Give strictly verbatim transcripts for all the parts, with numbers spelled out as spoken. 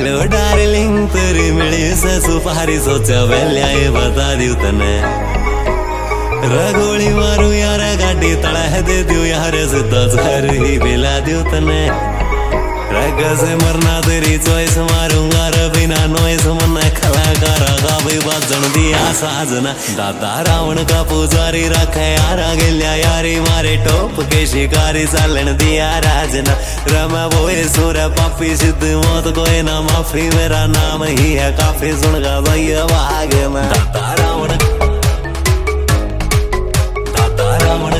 hello darling तेरी मिली से सुपारी सोचा वेल्या ये बता दियो तने रगोली मारू यार गाड़ी तड़ा दे दियो यार सीधा घर ही बिला दियो तने रग से मरना तेरी चॉइस मारूंगा रे बिना नॉइस मन कलाकार का भी बजन दिया साजना दादा रावण का पुजारी रखे यारा गेल्या यारी मारे टॉप के शिकारी चालन दिया राजना रमा बोए सुर पापी सिद्ध मौत कोई ना माफी मेरा नाम ही है काफी सुन गा भैया भागे में दादा रावण दादा रावण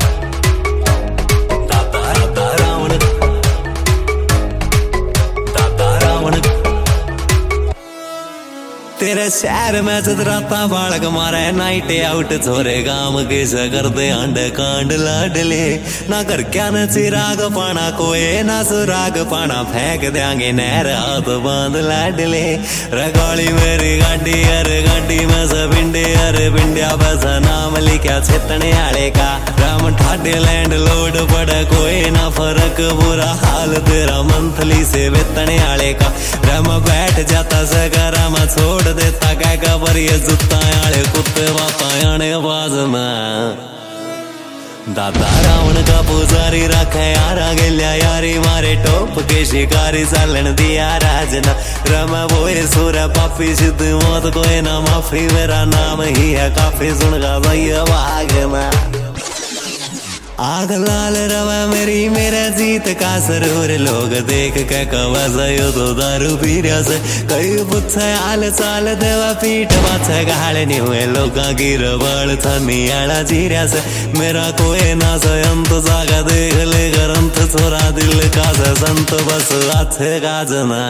तेरे शहर में चतराता बालक मारे नाइट आउट छोरे गांव के करते अंड कांड लाडले ना कर क्या न चिराग पाना कोई ना सुराग पाना फेंक देंगे नहर हाथ बांध लाडले रगाड़ी मेरी गाड़ी अरे गाड़ी में से बिंडे अरे बिंडिया बस नाम लिखा छेतने आले का राम ठाडे लैंड लोड पड़े कोई ना फर्क बुरा हाल तेरा मंथली से वेतने आले का राम बैठ जाता सगरा में छोड़ देता क्या खबर ये जुत्ता आले कुत्ते बापा आने बाज में दादा रावण का पुजारी रखे यारा गेल्या यारी मारे टॉप के शिकारी चालन दिया राजना रमा बोए सुर पापी सिद्ध मौत कोई ना माफी मेरा नाम ही है काफी सुन गा भैया भागे में आग लाल रवा मेरी मेरा जीत का सरूर लोग देख के कवजयो तो दारू पी रहा से कई पुच्छे आल चाल देवा पीठ बाछे गाड़े हुए लोग गिर बड़ थनी आड़ा जीरा से मेरा कोई ना संत जागा देख ले ग्रंथ छोरा दिल का से संत बस अच्छे गाजना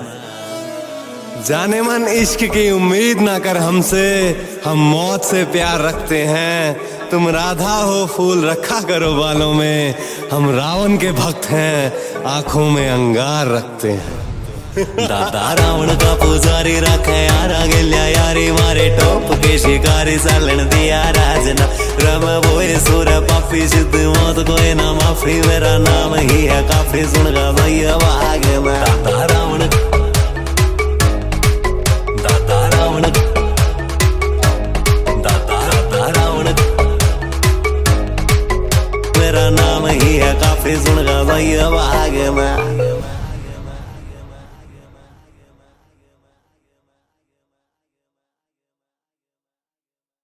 जाने मन इश्क की उम्मीद ना कर हमसे हम मौत से प्यार रखते हैं तुम राधा हो फूल रखा करो बालों में हम रावण के भक्त हैं आंखों में अंगार रखते हैं दादा रावण का पुजारी रखे यारा गेल्या यारी मारे टॉप के शिकारी चालन दिया राजना रम बोए सुर पापी सिद्ध मौत कोई ना माफी मेरा नाम ही है काफी सुन गा भैया भागे में